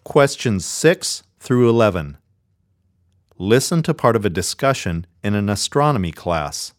Questions 6 through 11. Listen to part of a discussion in an astronomy class.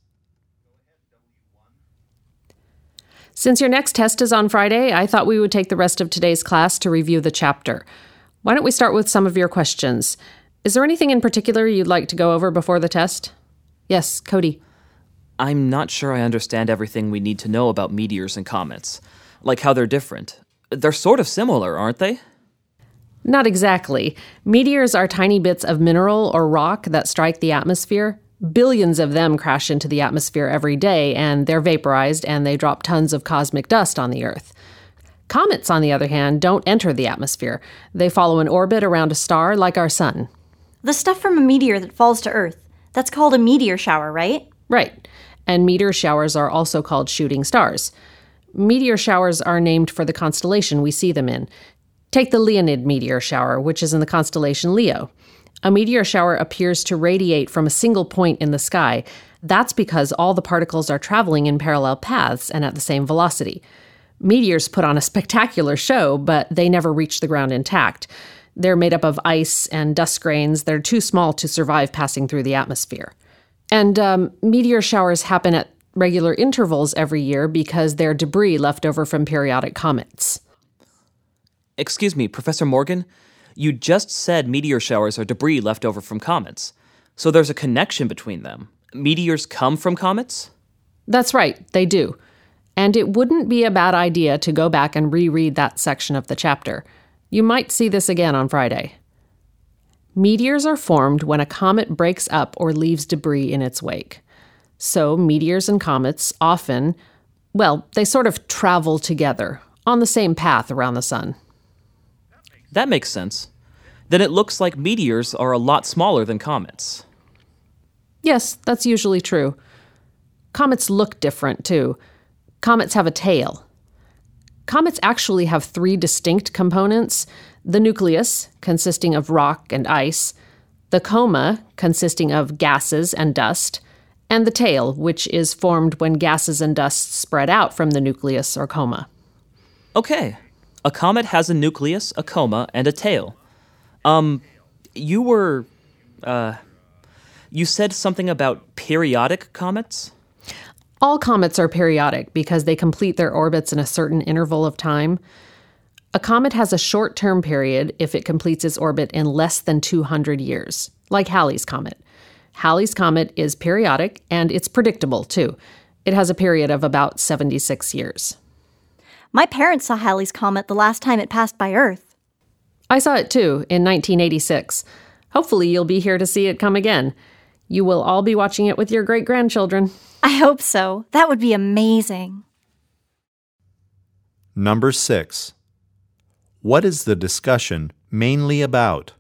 Since your next test is on Friday, I thought we would take the rest of today's class to review the chapter. Why don't we start with some of your questions? Is there anything in particular you'd like to go over before the test? Yes, Cody. I'm not sure I understand everything we need to know about meteors and comets, like how they're different. They're sort of similar, aren't they? Not exactly. Meteors are tiny bits of mineral or rock that strike the atmosphere. Billions of them crash into the atmosphere every day, and they're vaporized, and they drop tons of cosmic dust on the Earth. Comets, on the other hand, don't enter the atmosphere. They follow an orbit around a star like our sun. The stuff from a meteor that falls to Earth, that's called a meteor shower, right? Right. And meteor showers are also called shooting stars. Meteor showers are named for the constellation we see them in. Take the Leonid meteor shower, which is in the constellation Leo. A meteor shower appears to radiate from a single point in the sky. That's because all the particles are traveling in parallel paths and at the same velocity. Meteors put on a spectacular show, but they never reach the ground intact. They're made up of ice and dust grains. They're too small to survive passing through the atmosphere. And meteor showers happen at regular intervals every year because they're debris left over from periodic comets. Excuse me, Professor Morgan? You just said meteor showers are debris left over from comets. So there's a connection between them. Meteors come from comets? That's right, they do. And it wouldn't be a bad idea to go back and reread that section of the chapter. You might see this again on Friday. Meteors are formed when a comet breaks up or leaves debris in its wake. So meteors and comets often, they sort of travel together on the same path around the sun. That makes sense. Then it looks like meteors are a lot smaller than comets. Yes, that's usually true. Comets look different, too. Comets have a tail. Comets actually have 3 distinct components: the nucleus, consisting of rock and ice, the coma, consisting of gases and dust, and the tail, which is formed when gases and dust spread out from the nucleus or coma. Okay. A comet has a nucleus, a coma, and a tail. You said something about periodic comets? All comets are periodic because they complete their orbits in a certain interval of time. A comet has a short-term period if it completes its orbit in less than 200 years, like Halley's Comet. Halley's Comet is periodic, and it's predictable, too. It has a period of about 76 years. My parents saw Halley's Comet the last time it passed by Earth. I saw it, too, in 1986. Hopefully you'll be here to see it come again. You will all be watching it with your great-grandchildren. I hope so. That would be amazing. Number 6. What is the discussion mainly about?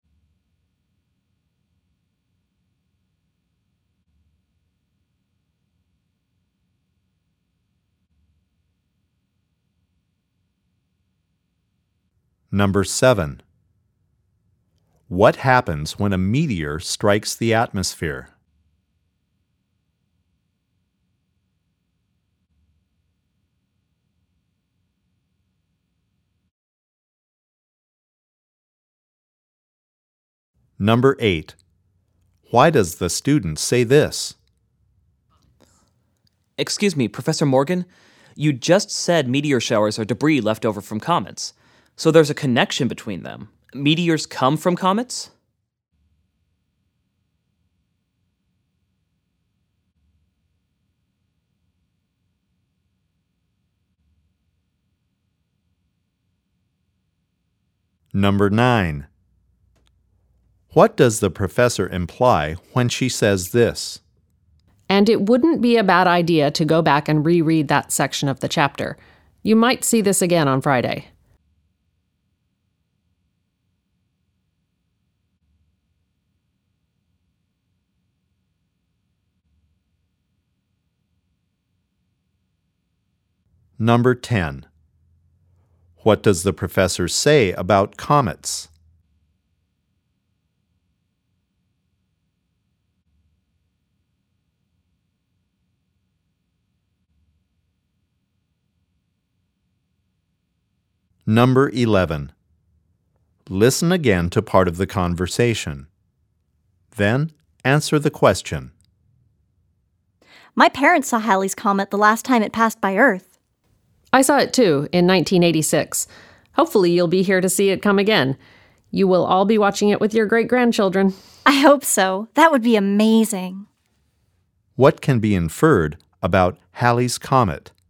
Number 7. What happens when a meteor strikes the atmosphere? Number 8. Why does the student say this? Excuse me, Professor Morgan? You just said meteor showers are debris left over from comets. So there's a connection between them. Meteors come from comets? Number 9. What does the professor imply when she says this? And it wouldn't be a bad idea to go back and reread that section of the chapter. You might see this again on Friday. Number 10. What does the professor say about comets? Number 11. Listen again to part of the conversation. Then answer the question. My parents saw Halley's Comet the last time it passed by Earth. I saw it too, in 1986. Hopefully you'll be here to see it come again. You will all be watching it with your great-grandchildren. I hope so. That would be amazing. What can be inferred about Halley's Comet?